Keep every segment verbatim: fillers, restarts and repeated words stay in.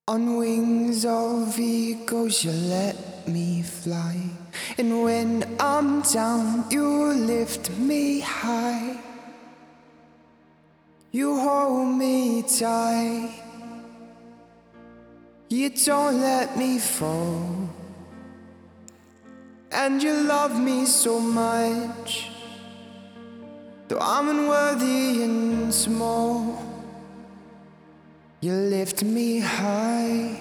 On wings of eagles you let me fly, and when I'm down you lift me high. You hold me tight, you don't let me fall, and you love me so much, though I'm unworthy and small. You lift me high.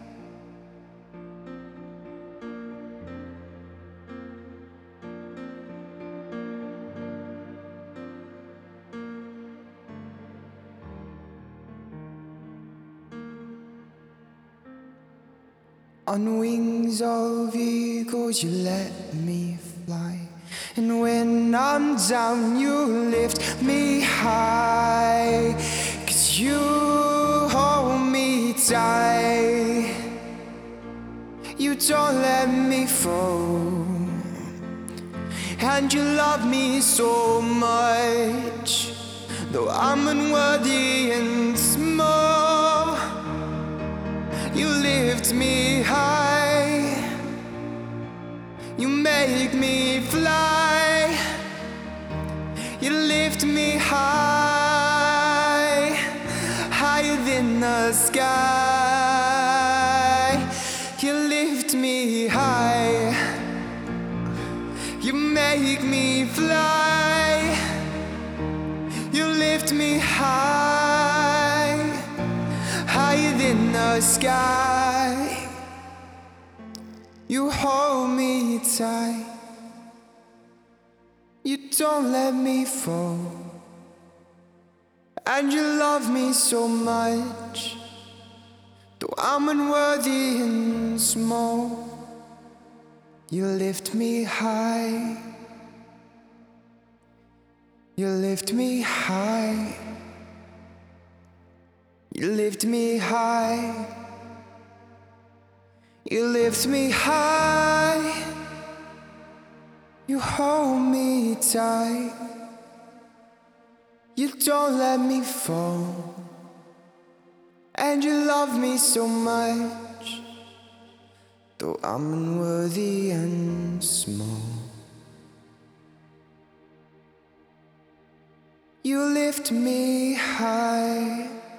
On wings of eagles you let me fly, and when I'm down you lift me high. 'Cause you hold me tight, you don't let me fall, and you love me so much, though I'm unworthy and small. You lift me high, you make me fly. You lift me high, higher than the sky. You lift me high, you make me fly. You lift me high, higher than the sky. You hold me tight, you don't let me fall, and you love me so much, though I'm unworthy and small. You lift me high, you lift me high, you lift me high, you lift me high. You hold me tight, you don't let me fall, and you love me so much, though I'm unworthy and small. You lift me high.